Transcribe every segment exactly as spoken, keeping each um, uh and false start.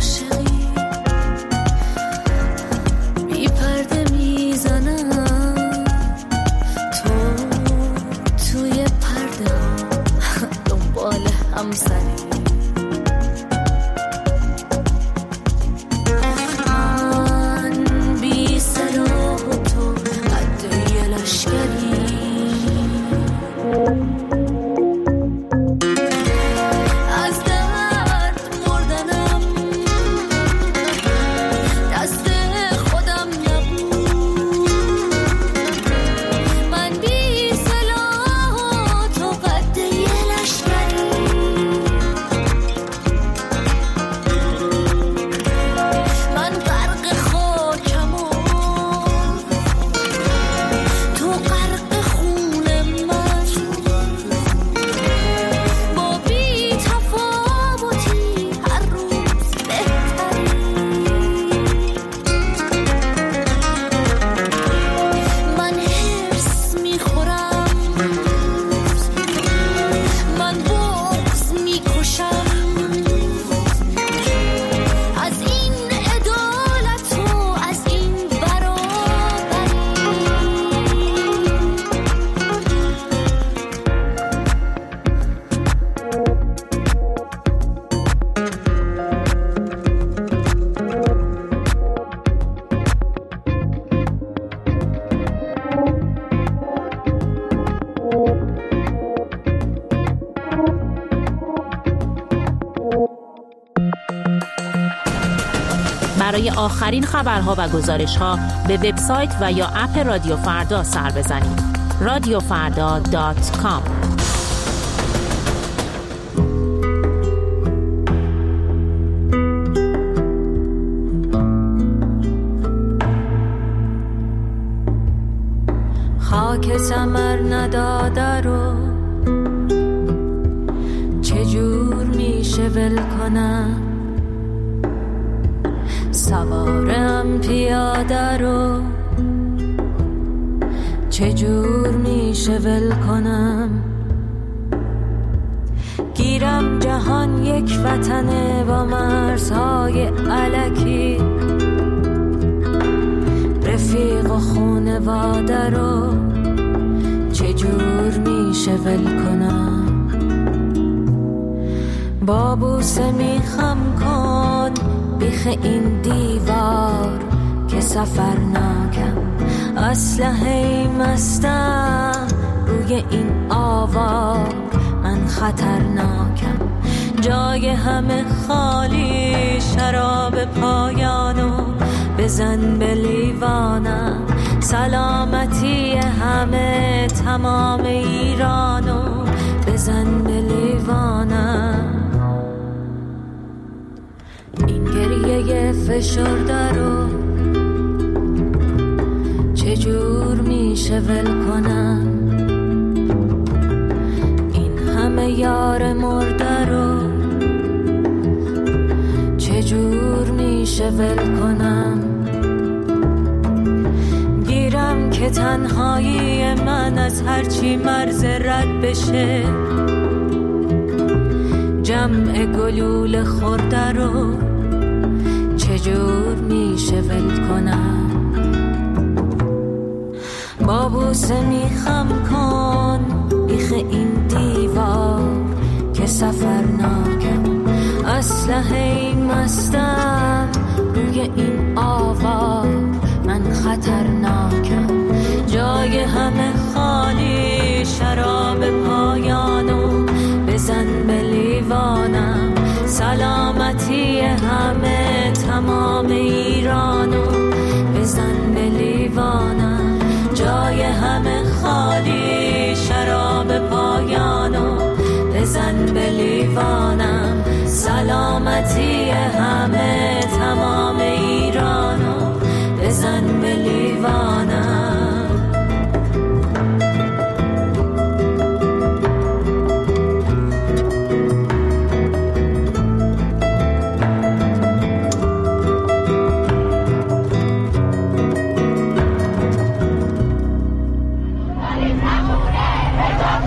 عاشقی بی پرده میزنم، تو توی پرده ها دنبال همسری. برای آخرین خبرها و گزارش‌ها به وبسایت و یا اپ رادیو فردا سر بزنید. رادیو فردا دات کام. خاک ثمر نداده رو چجور میشه ول کنم، سوارم پیاده رو چجور میشه ول کنم. گیرم جهان یک وطنه با مرزهای الکی، رفیق و خونواده رو چجور میشه ول کنم. با بوسه میخم کن بیخ این دیوار که سفر ناکم، اسلحه مستم روی این آوار، من خطرناکم. جای همه خالی، شراب پایانو بزن به لیوانم. سلامتی همه تمام ایرانو بزن به لیوانم. این گریه فشرده رو چجور میشه ول کنم. این همه یار مرده رو چجور میشه ول کنم. گیرم که تنهایی من از هرچی مرز رد بشه، جمع گلول خورده رو چجور میشه ول کنم. با بوسه میخم کن بیخ این دیوار که سفر ناکم، اسلحه مستم روی این آوار، من خطرناکم. جای همه خالی، شراب پایانو بزن به لیوانم. سلامتی همه تمام ایرانو بزن به لیوانم. جای همه خالی، شراب پایانو بزن به لیوانم. سلامتی همه تمام ایرانو بزن به لیوانم.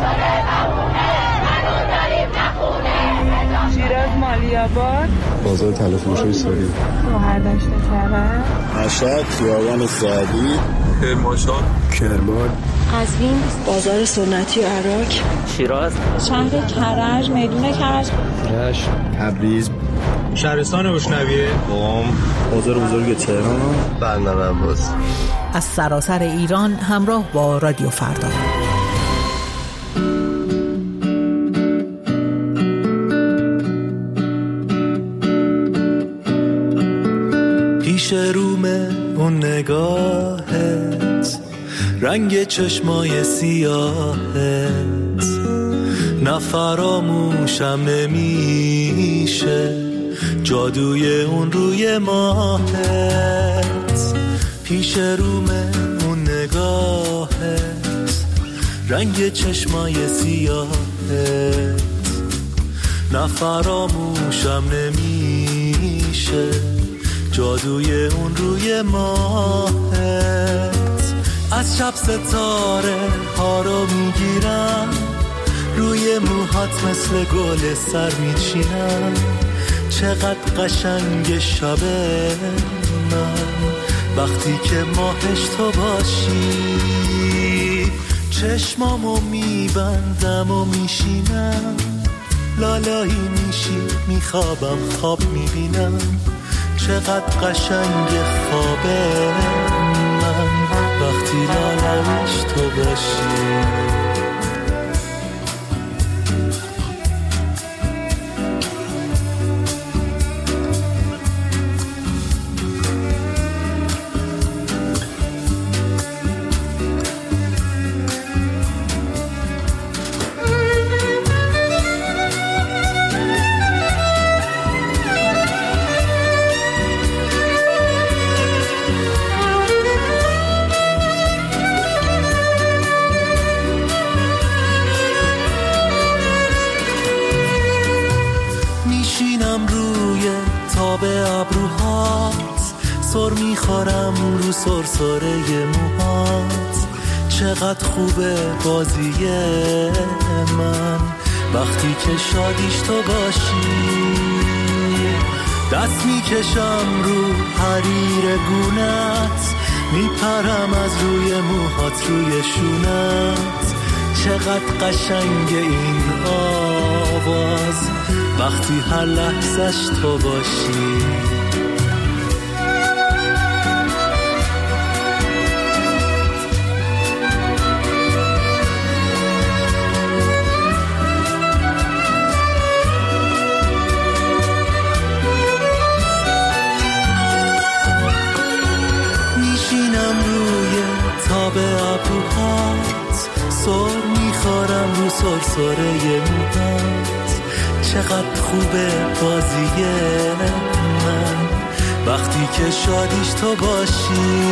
بازار تلافروش‌های ساری. بهرداشت کرد. مشهد، خیابان سعدی، کرمانشاه، کرمان، قزوین، بازار سنتی عراق، شیراز، شهر کرج، میدون کرج، رشت، تبریز، شهرستان گشنویه، قم، بازار بزرگ تهران، بندر عباس. از سراسر ایران همراه با رادیو فردا. پیش رومه اون نگاهت، رنگ چشمای سیاهت، نفراموشم نمیشه جادوی اون روی ماهت. پیش رومه اون نگاهت، رنگ چشمای سیاهت، نفراموشم نمیشه جادوی اون روی ماهت. از شب ستاره ها رو میگیرم، روی موهات مثل گل سر میچینم. چقدر قشنگ شبه من وقتی که ماهش تو باشی. چشمامو میبندم و میشینم، لالایی میشی میخوابم خواب میبینم. چقدر قشنگ خوابه من وقتی لالایش تو باشی. سر میخورم رو سرسره موهات. چقدر خوبه بازی من وقتی که شادیش تو باشی. دست میکشم رو حریر گونت، میپرم از روی موهات روی شونت. چقدر قشنگ این آواز وقتی هر لحظش تو باشی. سر میخورم رو سرسره موهات. چقدر خوبه بازی من وقتی که شادیش تو باشی.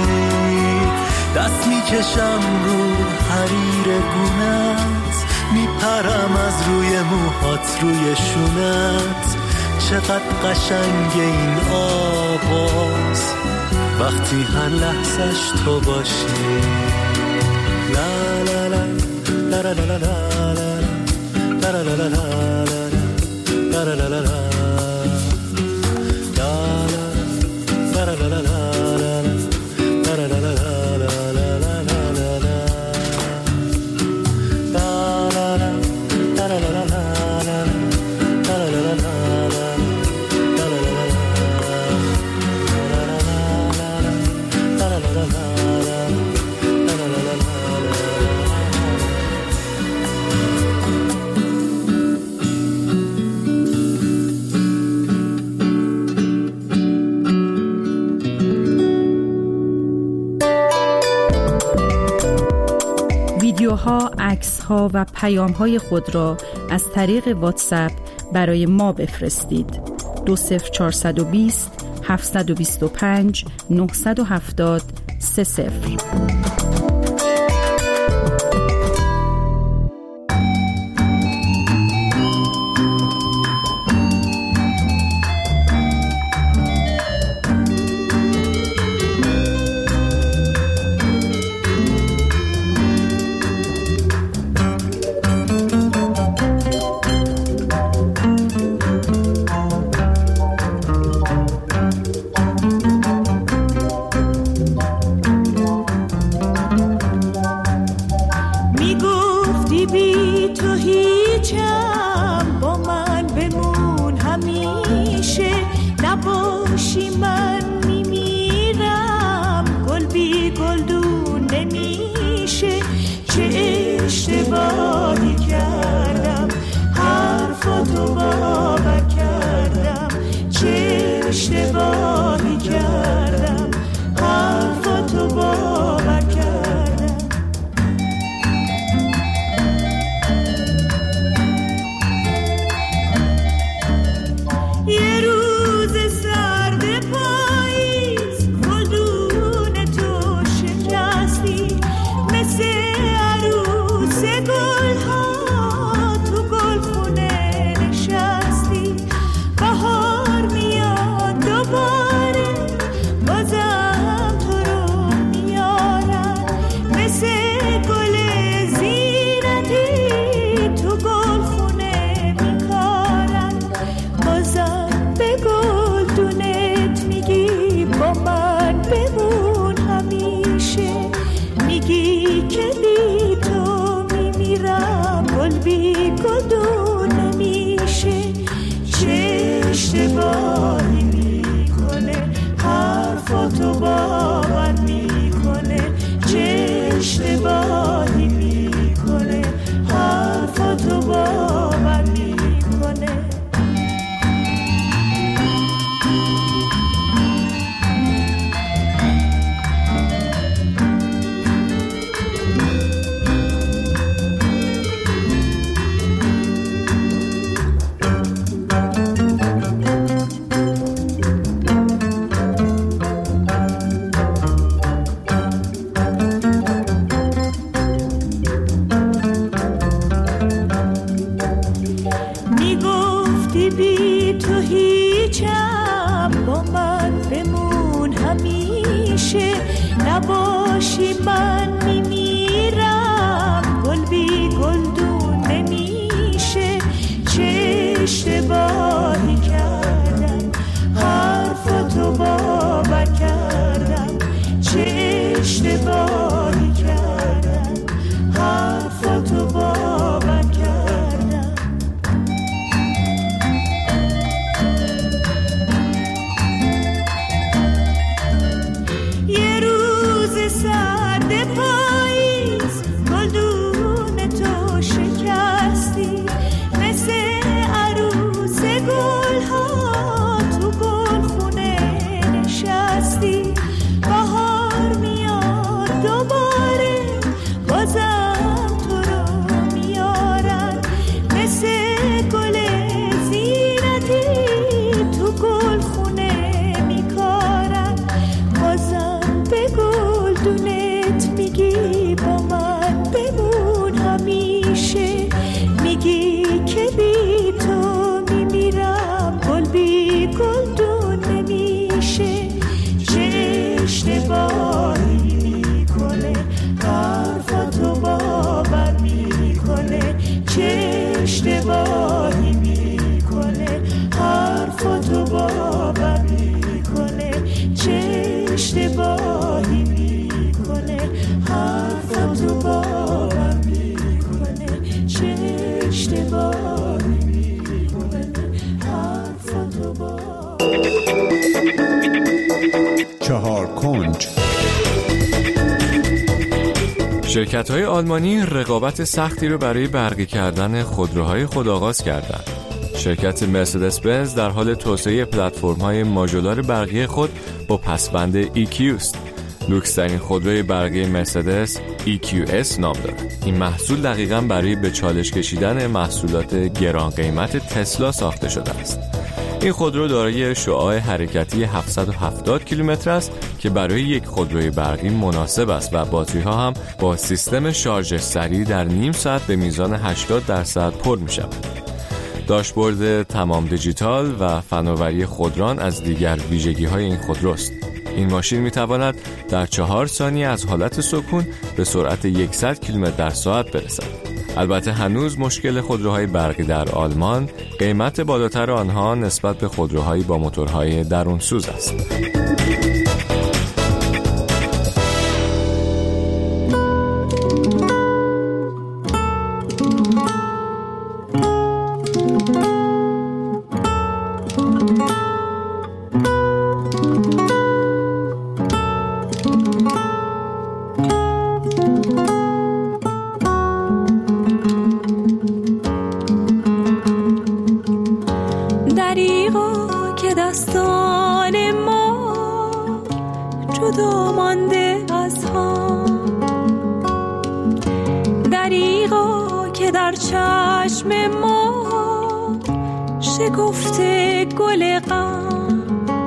دست میکشم رو حریر گونت، میپرم از روی موهات روی شونت. چقدر قشنگ این آواز وقتی هر لحظش تو باشی. لا لا لا لا لا لا لا لا لا لا لا لا لا لا لا لا ویدیوها، عکس‌ها و پیام‌های خود را از طریق واتساپ برای ما بفرستید. دو صفر چهارصد و بیست هفتصد و بیست و پنج نهصد و هفتاد سه صفر. نباشی من میمیرم، گل بی گلدون نمیشه. چه اشتباهی کردم حرفتو باور کردم، چه اشتباهی کردم حرفتو باور کردم. یه روز سرد پاییز گلدون تو شکستی، مثل عروس گلها تو گلخونه نشستی. بهار میاد دوباره بازم تو رو میارن، مثل گل زینتی تو گلخونه میکارن. بازم به گلدونت میگی با من بمون همیشه، میگی که بی تو میمیرم، گل بی گلدون نمیشه. چه اشتباهی میکنه حرفتو باور میکنه، چه اشتباهی میکنه حرفتو باور میکنه، چه اشتباهی میکنه حرفتو باور میکنه، چه اشتباهی میکنه حرفتو باور. چهار کنج. شرکت‌های آلمانی رقابت سختی رو برای برقی کردن خودروهای خود آغاز کردند. شرکت مرسدس بنز در حال توسعه پلتفرم‌های ماژولار برقی خود با پسوند ای کیو است. لوکس‌ترین خودروی برقی مرسدس ای کیو اس نام دارد. این محصول دقیقاً برای به چالش کشیدن محصولات گران قیمت تسلا ساخته شده است. این خودرو دارای شعاع حرکتی هفتصد و هفتاد کیلومتر است که برای یک خودروی برقی مناسب است و باتری‌ها هم با سیستم شارژ سریع در نیم ساعت به میزان هشتاد درصد پر می‌شود. داشبورد تمام دیجیتال و فناوری خودران از دیگر ویژگی‌های این خودروست. این ماشین می‌تواند در چهار ثانیه از حالت سکون به سرعت صد کیلومتر در ساعت برسد. البته هنوز مشکل خودروهای برقی در آلمان قیمت بالاتر آنها نسبت به خودروهایی با موتورهای درونسوز است. شکفته گل غم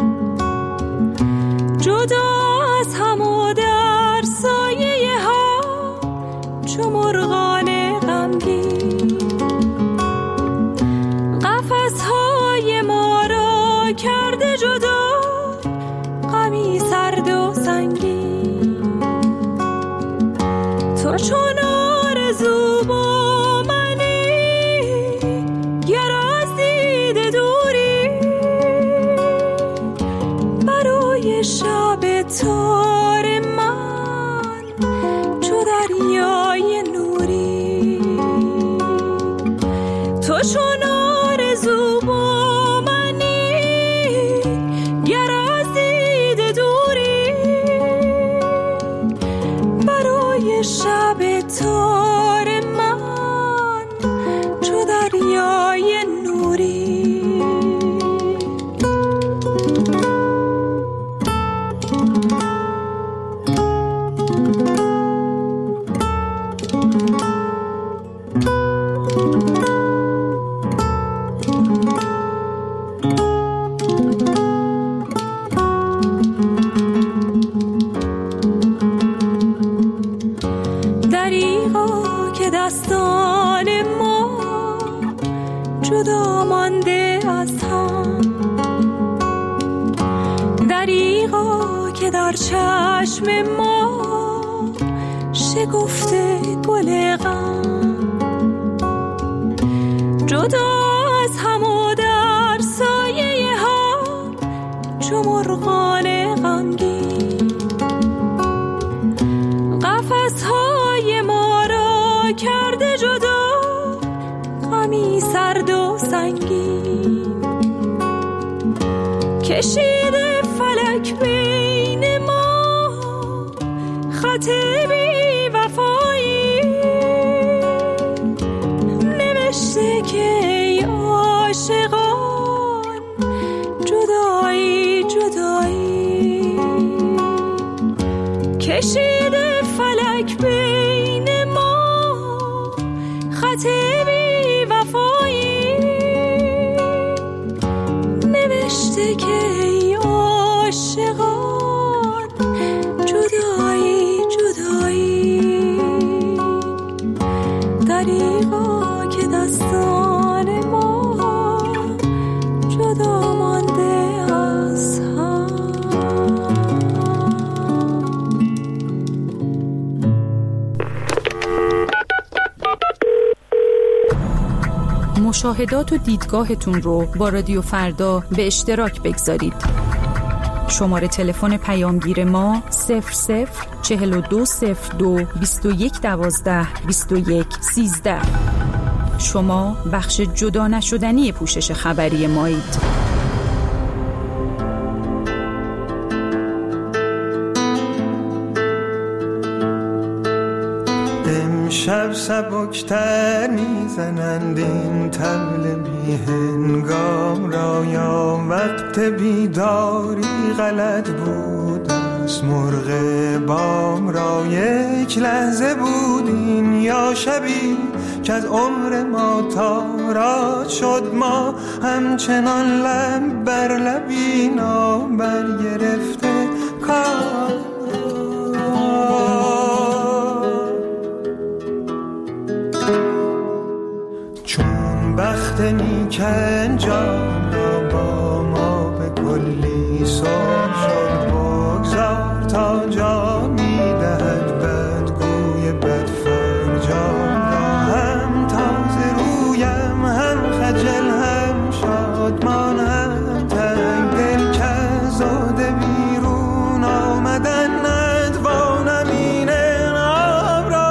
جدا از هم و در سایه ها چو مرغان غمگین قفس های ما را کرده جدا غمی سرد و سنگین. تو چون آرزو با منی گر از دید دوری برای شب تار من چو دریای نوری. تو چون آرزو با منی گر از دید دوری برای شب تار من چو دریای نوری. که در چشم ما شکفته گل غم، جدا از هم و در سایه هم چو مرغان غمگین، قفس های ما را کرده جدا غمی سرد و سنگین، کشیده فلک بین ما خط بی وفایی، نوشته که ای عاشقان جدایی جدایی، کشیده فلک بین ما خط بی وفایی، نوشته که ای عاشقان جدایی جدایی، دریغا که دستان ما جدا مانده از هم. مشاهدات و دیدگاهتون رو با رادیو فردا به اشتراک بگذارید. شماره تلفن پیامگیر ما صفر صفر چهل و دو صفر دو بیست و یک دوازده بیست و یک سیزده. شما بخش جدا نشدنی پوشش خبری مایید. شب سبکتر میزنند این طبل بی هنگام را، یا وقت بیداری غلط بود از مرغ بام را، یک لحظه بود این یا شبی که از عمر ما تارا شد، ما همچنان لب بر لبی نابر گرفته کار، بخت نیک انجام را با ما به کلی سر شد، بگذار تا جا میدهد بدگوی بدفرجام را، هم تازه رویم هم خجل هم شادمان هم تنگ دل که زاده بیرون آمدن ندوانم این انعام را.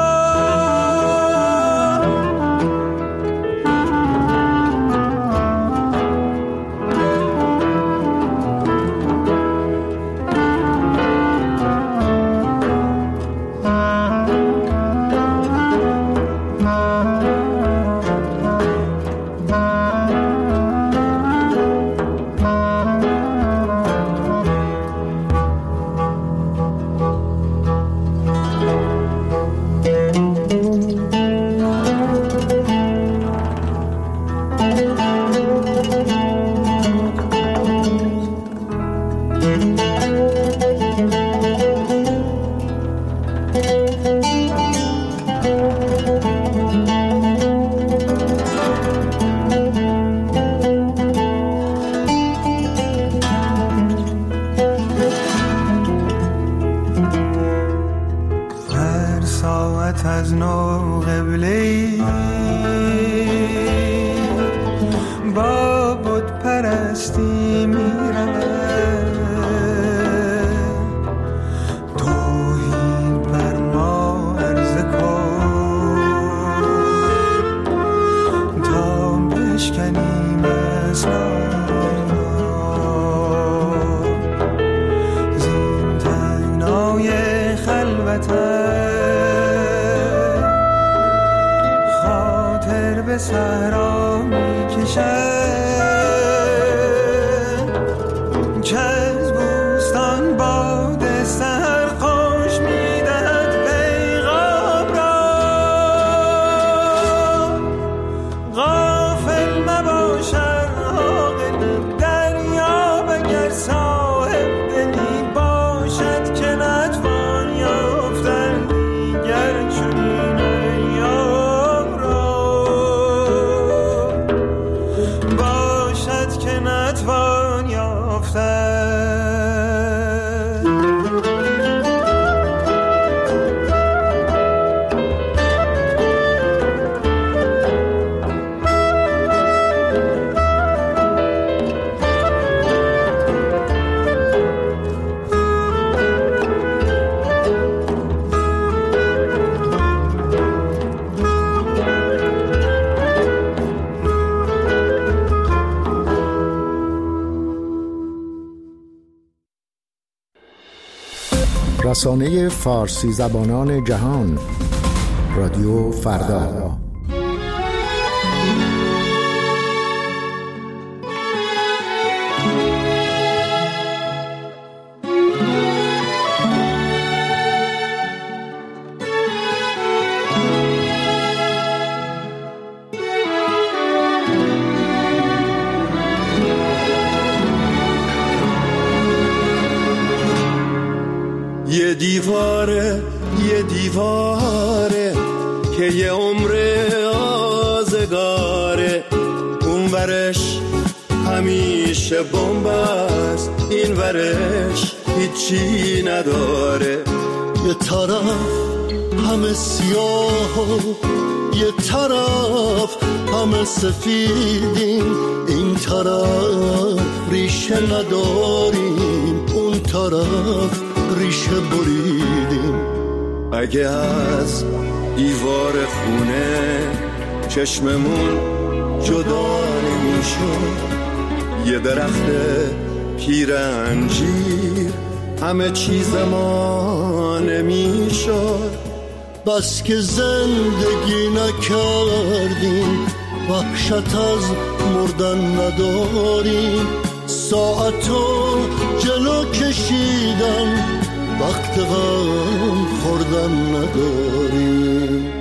از نو قبله‌ای با بت پرستی می‌رود، توحید بر ما عرضه کن تا بشکنیم اسرار، زین تنگنای خلوتم به صحرا میکشد که از بوستان باد سحر خوش میدهد پیغام را، غافل مباشد عاقلی دریاب اگر صاحب دلی باشد که نتوان یافتن دیگر چنین ایام را. رسانه فارسی زبانان جهان، رادیو فردا. یه دیواره یه دیواره که یه عمر آزگاره، اون ورش همیشه بمب است، این ورش هیچی نداره. یه طرف همه سیاه و یه طرف همه سفیدیم، این طرف ریشه نداریم، اون طرف ریشه بریدیم. اگه از دیوار خونه چشممون جدا نمیشد، یه درخت پیرنجیر همه چیز ما نمیشد. بس که زندگی نکردیم، وحشت از مردن نداریم، ساعتو جلو کشیدن وقت غم خوردن نداریم.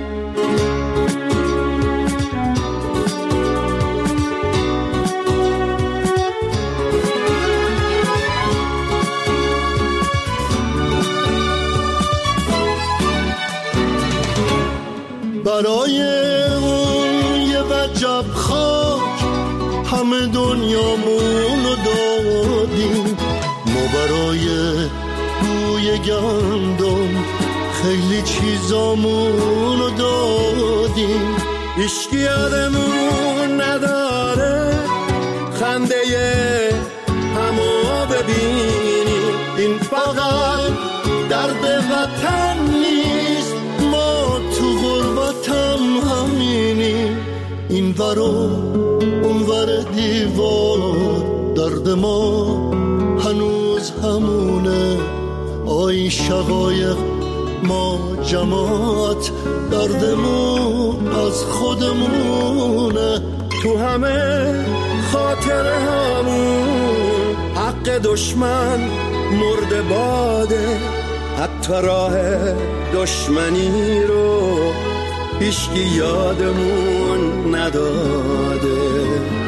برای اون یه وجب خاک همه دنیامونو دادیم، ما برای بوی گندم خیلی چیزامونو دادیم. هیچکی یادمون نداره خنده همو ببینیم، این فقط درد وطن نیست، ما تو غربتم همینیم. این ورو اون ور دیوار درد ما هنوز همونه، آی شقایق ما جماعت دردمون از خودمونه. تو همه خاطره همون حق دشمن مرد باده، حتی راه دشمنی رو هیچکی یادمون نداده.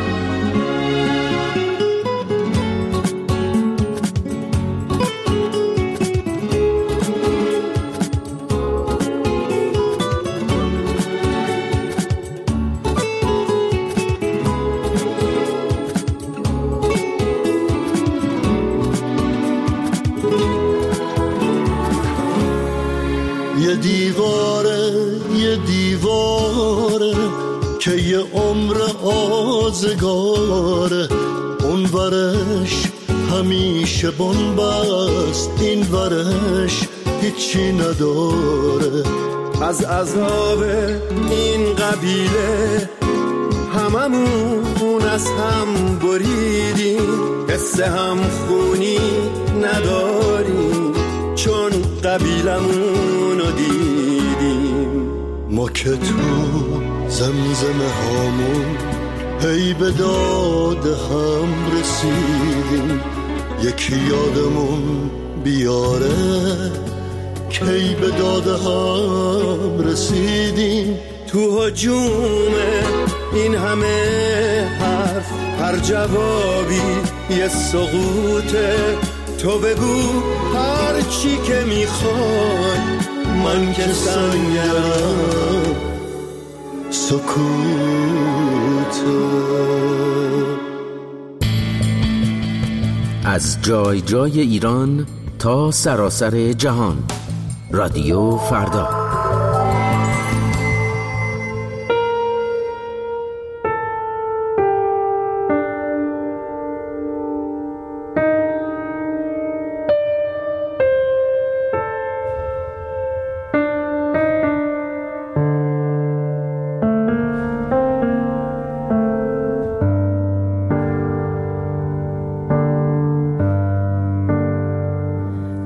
یه دیواره یه دیواره که یه عمر آزگاره، اون ورش همیشه بمب است، این ورش هیچی نداره. از عذاب این قبیله هممون از هم بریدیم، حس هم خونی نداریم چون قبیلمونو دیدیم. ما که تو زمزمه هامون هی به داد هم رسیدیم، یکی یادمون بیاره کی به داد هم رسیدیم. تو هجوم این همه حرف هر جوابی یه سقوطه، تو بگو هر چی که میخوای، من که سنگرم سکوته. از جای جای ایران تا سراسر جهان، رادیو فردا.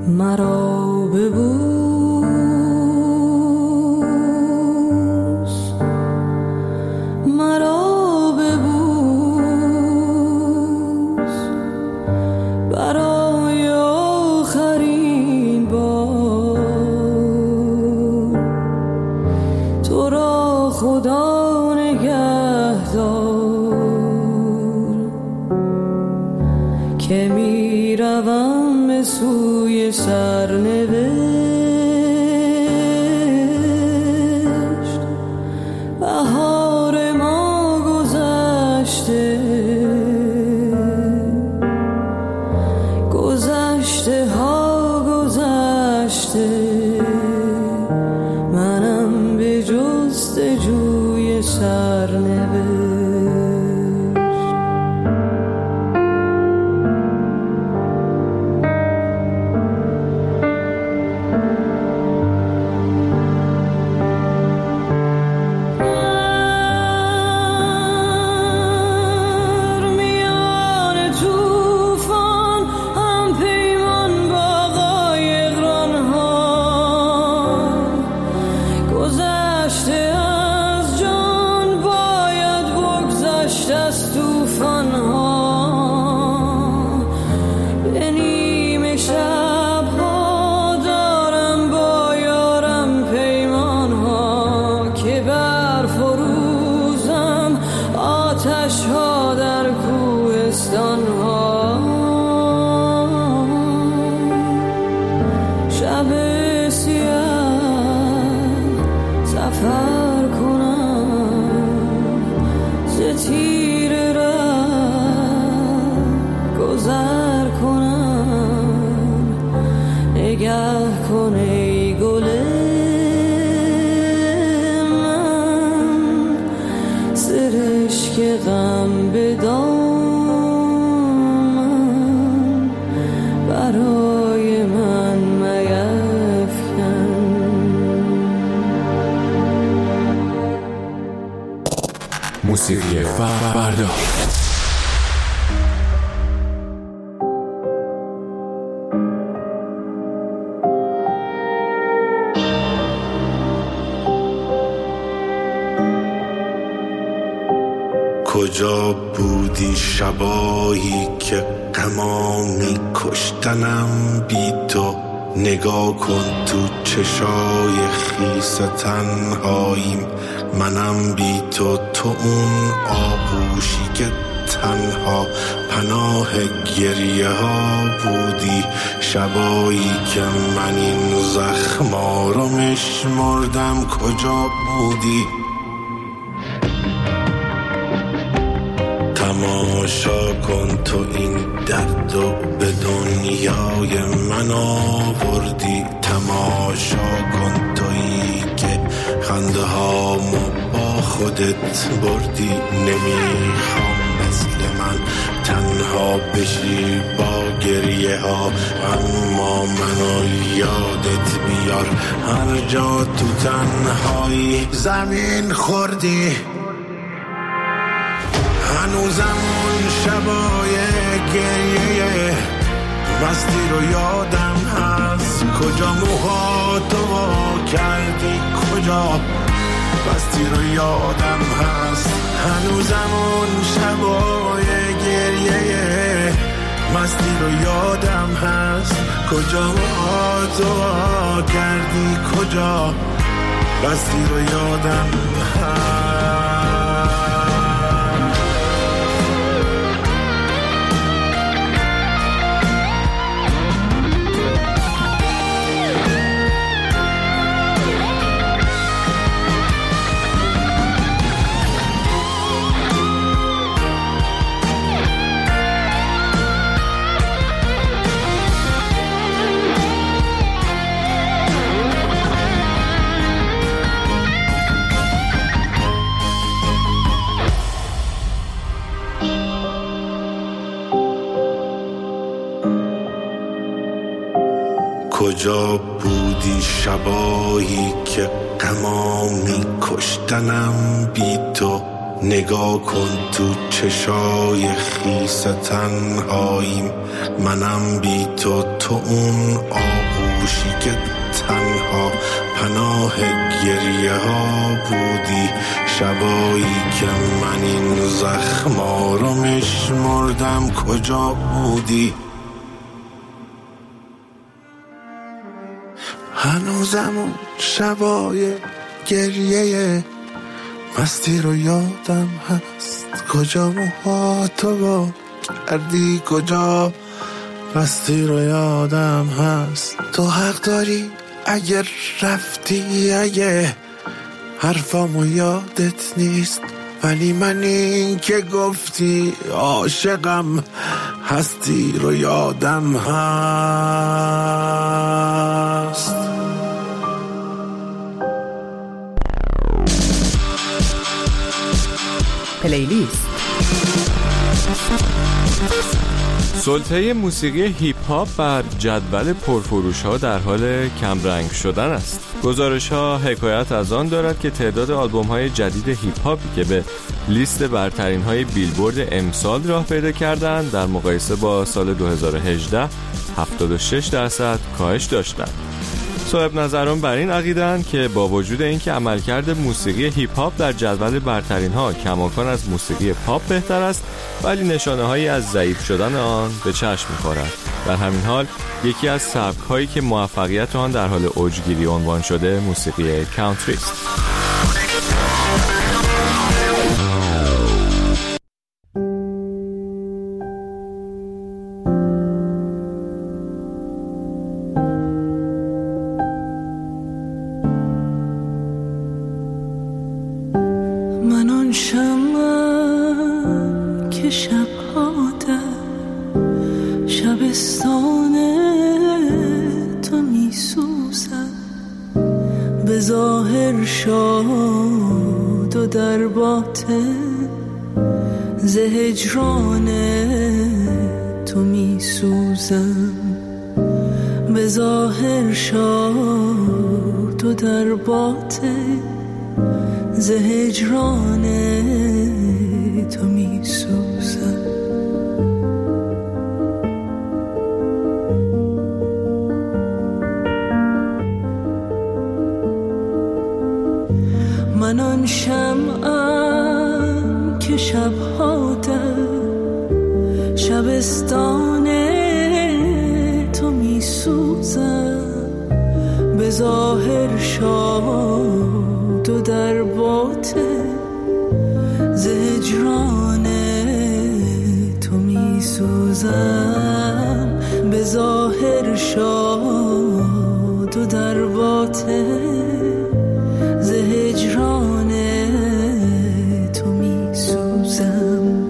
مرا ببوس، مرا ببوس برای آخرین بار. تو را خدا نگهدار که می روم به سوی سرنوشت. بهار ما گذشته، گذشته ها گذشته، منم به جستجوی سرنوشت. غم به دامن برای من میفکن. موسیقی فردا. کجا بودی شبایی که غما می کشتنم بی تو؟ نگاه کن تو چشای خیس تنهاییم، منم بی تو. تو اون آغوشی که تنها پناه گریه ها بودی، شبایی که من این زخما رو میشمردم. کجا بودی؟ تماشا کن تو این درد و به دنیای من آوردی. تماشا کن تویی که خنده هامو با خودت بردی. نمیخوام مثل من تنها بشی با گریه ها، اما منو یادت بیار هر جا تو تنهایی زمین خوردی. هنوزم اون شبای گریه مستی رو یادم هست. کجا موهاتو وا کردی؟ کجا مستی رو یادم هست. هنوزم اون شبای گریه مستی رو یادم هست. کجا موهاتو وا کردی؟ کجا مستی رو یادم هست. کجا بودی شبایی که غما می کشتنم بی تو؟ نگاه کن تو چشای خیس تنهاییم، منم بی تو، تو اون آغوشی که تنها پناه گریه ها بودی، شبایی که من این زخما رو میشمردم کجا بودی؟ هنوزم اون شبای گریه مستی رو یادم هست، کجا موهاتو با کردی، کجا مستی رو یادم هست. تو حق داری اگر رفتی، اگه حرفامو یادت نیست، ولی من این که گفتی عاشقم هستی رو یادم هست. پلیلیست. سلطه موسیقی هیپ هاپ بر جدول پرفروش ها در حال کمرنگ شدن است. گزارش ها حکایت از آن دارد که تعداد آلبوم های جدید هیپ هاپی که به لیست برترین های بیلبورد امسال راه پیدا کردند در مقایسه با سال دو هزار و هجده هفتاد و شش درصد کاهش داشتند. صاحب نظران بر این عقیده‌اند که با وجود اینکه عملکرد موسیقی هیپ هاپ در جدول برترین ها کماکان از موسیقی پاپ بهتر است، ولی نشانه‌هایی از ضعیف شدن آن به چشم می‌خورد. در همین حال یکی از سبک‌هایی که موفقیت آن در حال اوجگیری عنوان شده موسیقی کانتری است. من آن شمعم که شب‌ها در شبستان تو می‌سوزم، به ظاهر شاد و در باطن ز هجران تو می‌سوزم، به ظاهر شاد و در باطن ز هجران تو می سوزم. من آن شمعم که شبها در شبستان تو می سوزم، به ظاهر شاد و در باطن ز هجران تو می سوزم، به ظاهر شاد و در باطن ز هجران تو می سوزم.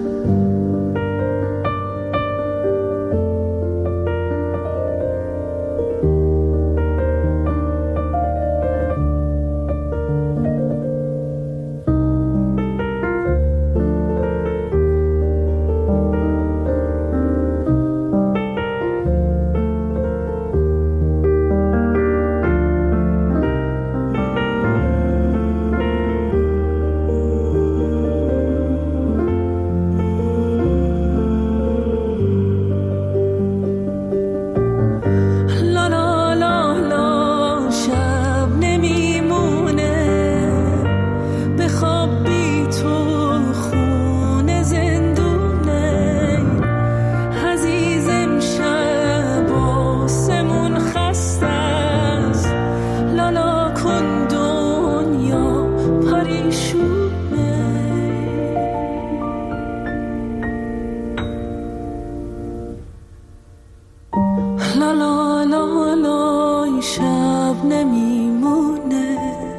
لا لا لا لا شب نمیمونه،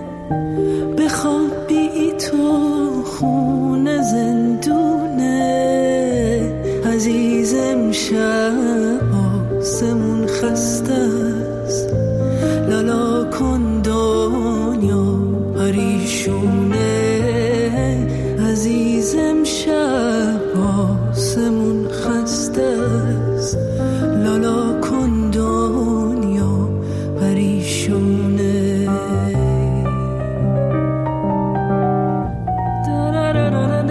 بخواب بی تو خونه زندونه، عزیزم شب آسمون خسته است، لالا کن دنیا پریشونه، عزیزم شب آسمون خسته است، لالا کن دنیا پریشونه.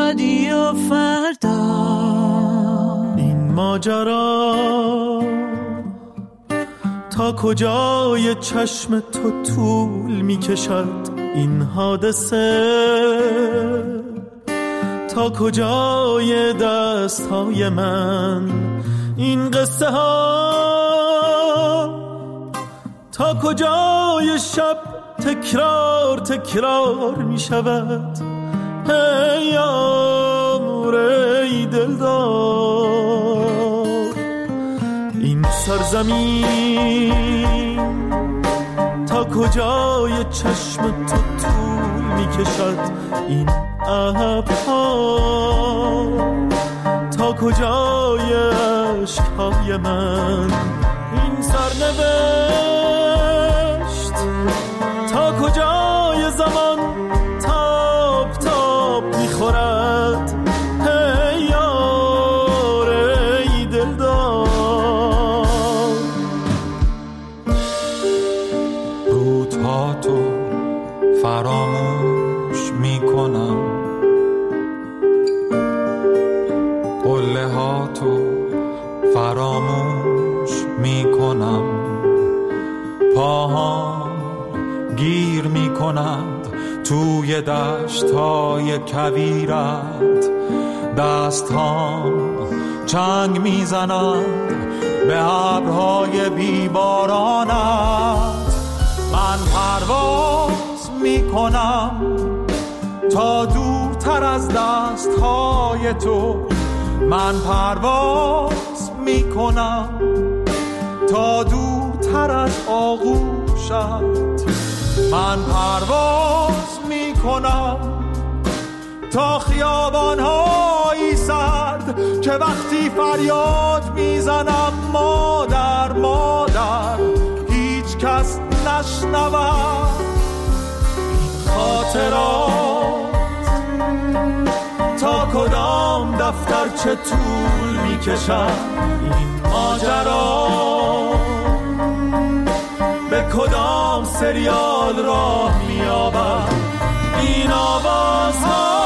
رادیو فردا. این ماجرا تا کجای چشم تو طول می کشد، این حادثه تا کجای دست های من، این قصه ها تا کجای شب تکرار تکرار می شود. ای امور ای دلدار، این سرزمین تا کجای چشم تو طول می کشد، این ابرها تا کجای عشقهای من، این سرنوشت تا کجای زمان تاب تاب میخورد. ای یار ای دلدار، روزها تو فراموش میکنم، قله ها تو فراموش میکنم، پاهام گیر میکنند توی دشت‌های کویرت، دست‌هام چنگ میزنند به ابرهای بیبارانت. من پرواز میکنم تا دورتر از دست‌های تو، من پرواز میکنم تا دورتر از آغوشت، من پرواز میکنم تا خیابان‌های سرد که وقتی فریاد میزنم مادر مادر هیچ کس نشنود. این خاطرات تا کدام دفتر چه طول میکشد، این ماجرا به کدام سریال راه میابد، این آوازها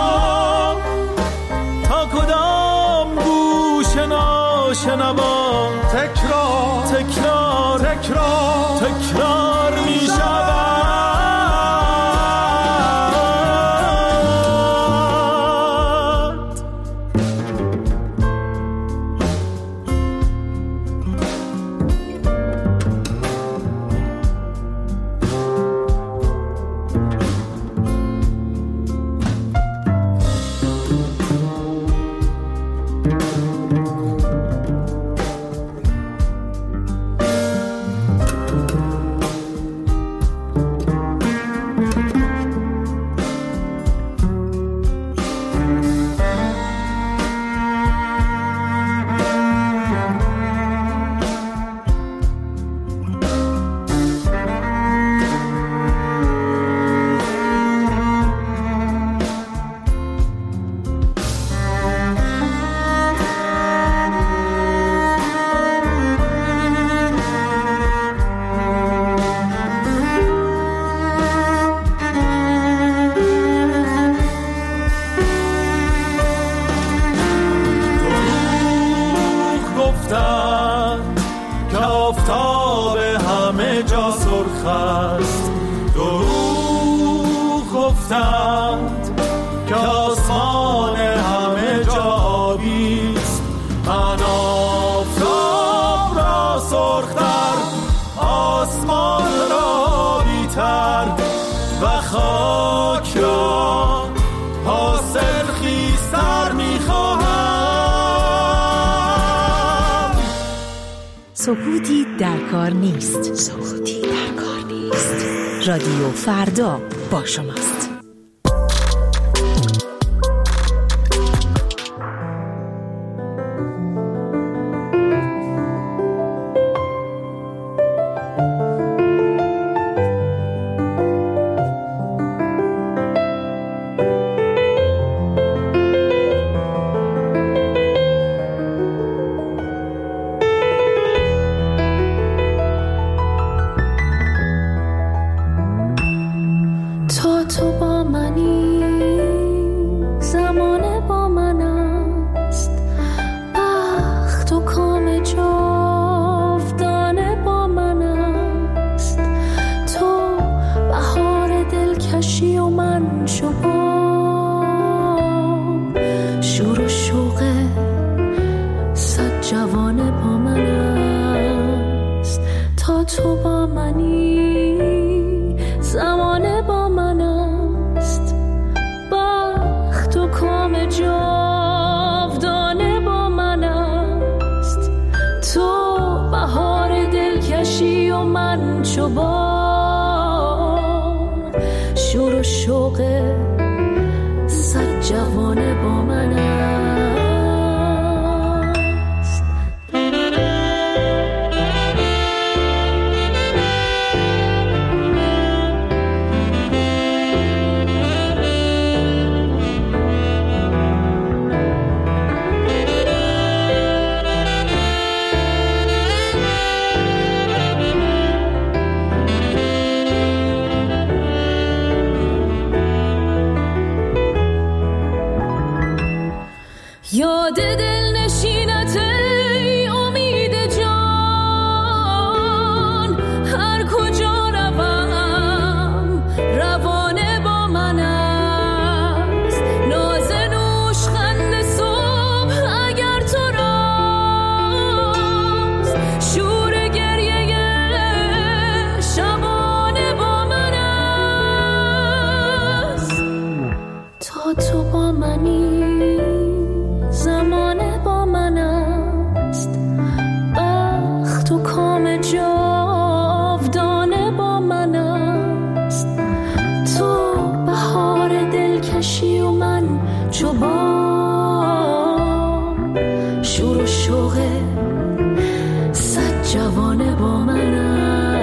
تا کدام گوش ناشنوا تکرار تکرار تکرار تکرار میشود. سکوتی در کار نیست. سکوتی در کار نیست. رادیو فردا با شماست. تو با یاد دل نشینت ای امید جان، هر کجا روم روانه با من است. ناز نوش خند صبح اگر تو راست، شور گریه شبانه با من است. تا تو با منی زمانه با من است، بخت و کام جاودانه با من است. تو بهار دلکشی و من چوبام، شور و شوق صد جوانه با من است.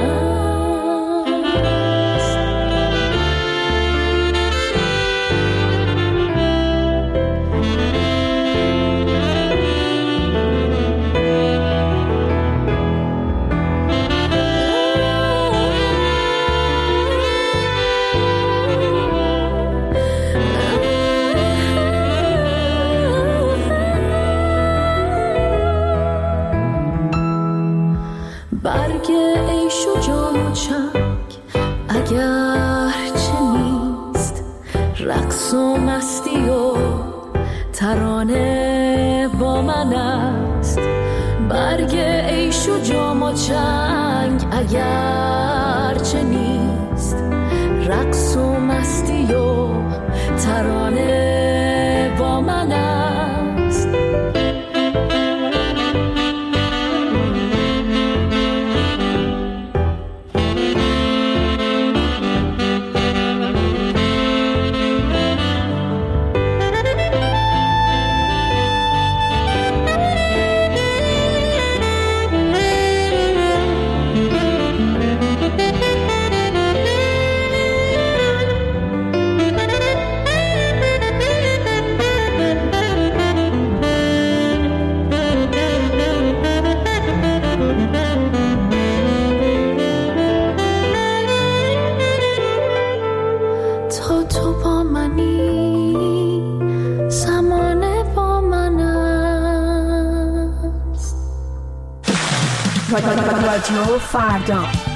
برگ عیش و جام و چنگ اگر چه نیست، رقص و مستی و ترانه با من است. برگ عیش و جام و چنگ اگر چه نیست، رقص و مستی و ترانه با من است. تا تو با منی زمانه با من است. رادیو فردا.